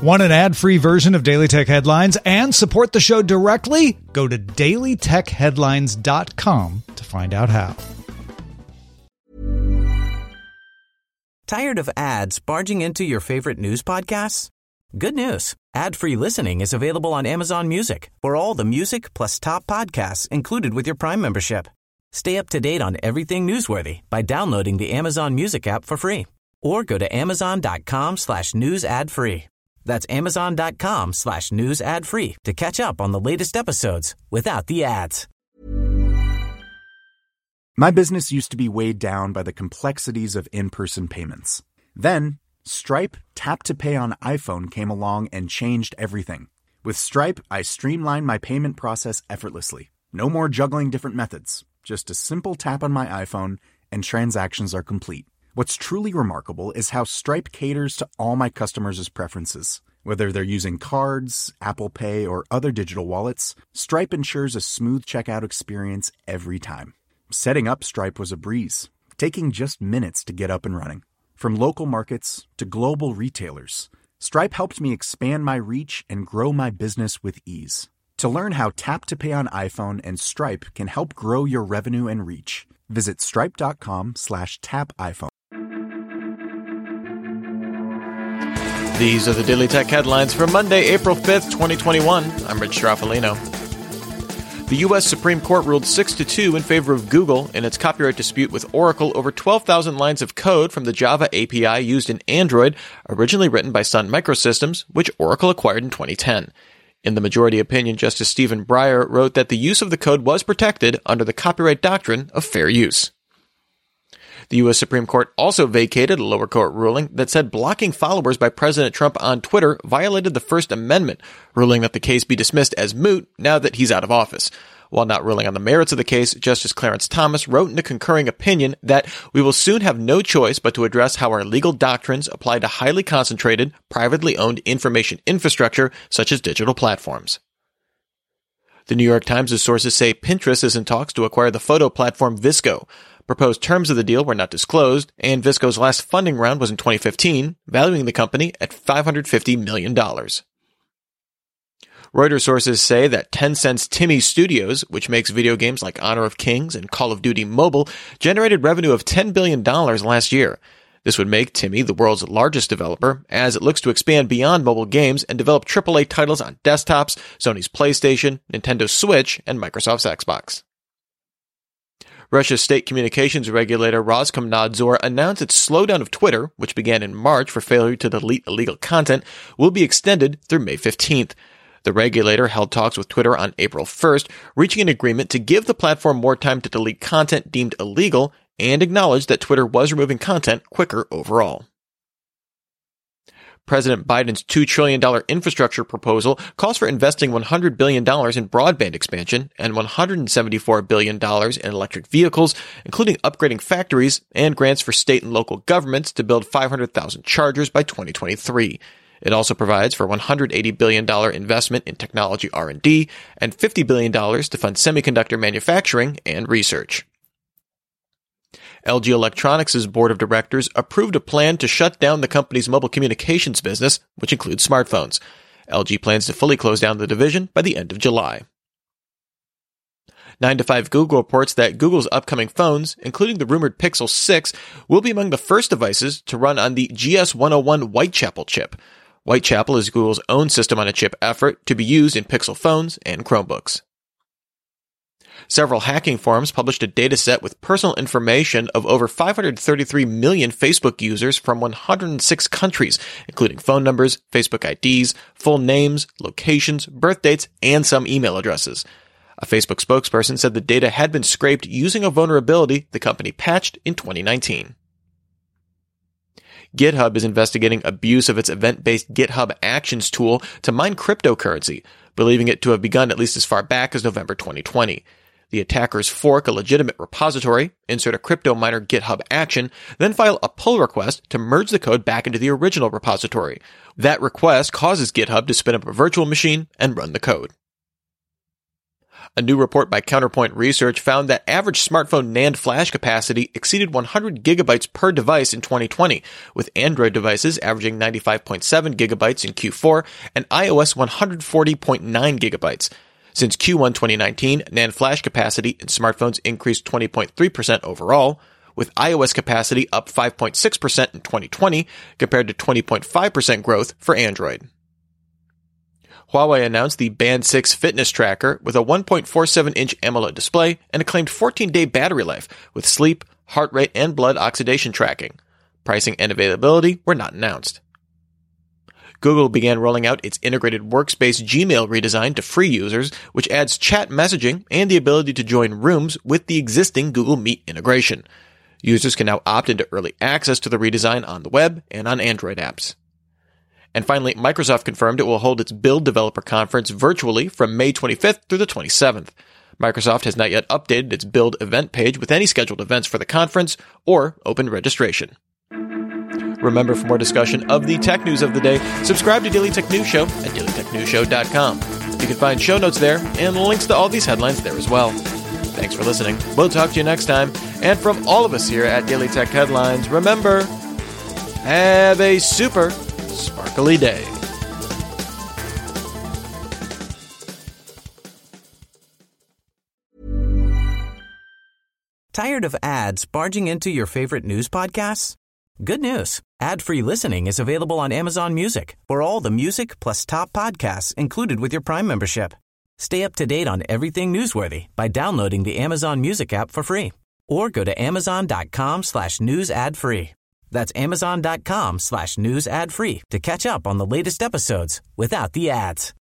Want an ad-free version of Daily Tech Headlines and support the show directly? Go to dailytechheadlines.com to find out how. Tired of ads barging into your favorite news podcasts? Good news. Ad-free listening is available on Amazon Music for all the music plus top podcasts included with your Prime membership. Stay up to date on everything newsworthy by downloading the Amazon Music app for free or go to amazon.com/news ad free. That's amazon.com/news ad free to catch up on the latest episodes without the ads. My business used to be weighed down by the complexities of in-person payments. Then, Stripe Tap to Pay on iPhone came along and changed everything. With Stripe, I streamlined my payment process effortlessly. No more juggling different methods. Just a simple tap on my iPhone and transactions are complete. What's truly remarkable is how Stripe caters to all my customers' preferences. Whether they're using cards, Apple Pay, or other digital wallets, Stripe ensures a smooth checkout experience every time. Setting up Stripe was a breeze, taking just minutes to get up and running. From local markets to global retailers, Stripe helped me expand my reach and grow my business with ease. To learn how Tap to Pay on iPhone and Stripe can help grow your revenue and reach, visit stripe.com/tapiphone. These are the Daily Tech headlines for Monday, April 5th, 2021. I'm Rich Straffolino. The U.S. Supreme Court ruled 6-2 in favor of Google in its copyright dispute with Oracle over 12,000 lines of code from the Java API used in Android, originally written by Sun Microsystems, which Oracle acquired in 2010. In the majority opinion, Justice Stephen Breyer wrote that the use of the code was protected under the copyright doctrine of fair use. The U.S. Supreme Court also vacated a lower court ruling that said blocking followers by President Trump on Twitter violated the First Amendment, ruling that the case be dismissed as moot now that he's out of office. While not ruling on the merits of the case, Justice Clarence Thomas wrote in a concurring opinion that we will soon have no choice but to address how our legal doctrines apply to highly concentrated, privately owned information infrastructure such as digital platforms. The New York Times' sources say Pinterest is in talks to acquire the photo platform VSCO. Proposed terms of the deal were not disclosed, and VSCO's last funding round was in 2015, valuing the company at $550 million. Reuters sources say that Tencent's TiMi Studios, which makes video games like Honor of Kings and Call of Duty Mobile, generated revenue of $10 billion last year. This would make TiMi the world's largest developer, as it looks to expand beyond mobile games and develop AAA titles on desktops, Sony's PlayStation, Nintendo Switch, and Microsoft's Xbox. Russia's state communications regulator Roskomnadzor announced its slowdown of Twitter, which began in March for failure to delete illegal content, will be extended through May 15th. The regulator held talks with Twitter on April 1st, reaching an agreement to give the platform more time to delete content deemed illegal and acknowledged that Twitter was removing content quicker overall. President Biden's $2 trillion infrastructure proposal calls for investing $100 billion in broadband expansion and $174 billion in electric vehicles, including upgrading factories and grants for state and local governments to build 500,000 chargers by 2023. It also provides for $180 billion investment in technology R&D and $50 billion to fund semiconductor manufacturing and research. LG Electronics' board of directors approved a plan to shut down the company's mobile communications business, which includes smartphones. LG plans to fully close down the division by the end of July. 9to5 Google reports that Google's upcoming phones, including the rumored Pixel 6, will be among the first devices to run on the GS101 Whitechapel chip. Whitechapel is Google's own system-on-a-chip effort to be used in Pixel phones and Chromebooks. Several hacking forums published a dataset with personal information of over 533 million Facebook users from 106 countries, including phone numbers, Facebook IDs, full names, locations, birth dates, and some email addresses. A Facebook spokesperson said the data had been scraped using a vulnerability the company patched in 2019. GitHub is investigating abuse of its event-based GitHub Actions tool to mine cryptocurrency, believing it to have begun at least as far back as November 2020. The attackers fork a legitimate repository, insert a crypto miner GitHub action, then file a pull request to merge the code back into the original repository. That request causes GitHub to spin up a virtual machine and run the code. A new report by Counterpoint Research found that average smartphone NAND flash capacity exceeded 100 gigabytes per device in 2020, with Android devices averaging 95.7 gigabytes in Q4 and iOS 140.9 gigabytes. Since Q1 2019, NAND flash capacity in smartphones increased 20.3% overall, with iOS capacity up 5.6% in 2020 compared to 20.5% growth for Android. Huawei announced the Band 6 fitness tracker with a 1.47-inch AMOLED display and a claimed 14-day battery life with sleep, heart rate, and blood oxidation tracking. Pricing and availability were not announced. Google began rolling out its integrated workspace Gmail redesign to free users, which adds chat messaging and the ability to join rooms with the existing Google Meet integration. Users can now opt into early access to the redesign on the web and on Android apps. And finally, Microsoft confirmed it will hold its Build Developer Conference virtually from May 25th through the 27th. Microsoft has not yet updated its Build event page with any scheduled events for the conference or open registration. Remember, for more discussion of the tech news of the day, subscribe to Daily Tech News Show at dailytechnewsshow.com. You can find show notes there and links to all these headlines there as well. Thanks for listening. We'll talk to you next time. And from all of us here at Daily Tech Headlines, remember, have a super sparkly day. Tired of ads barging into your favorite news podcasts? Good news. Ad-free listening is available on Amazon Music for all the music plus top podcasts included with your Prime membership. Stay up to date on everything newsworthy by downloading the Amazon Music app for free or go to amazon.com/news ad free. That's amazon.com/news ad free to catch up on the latest episodes without the ads.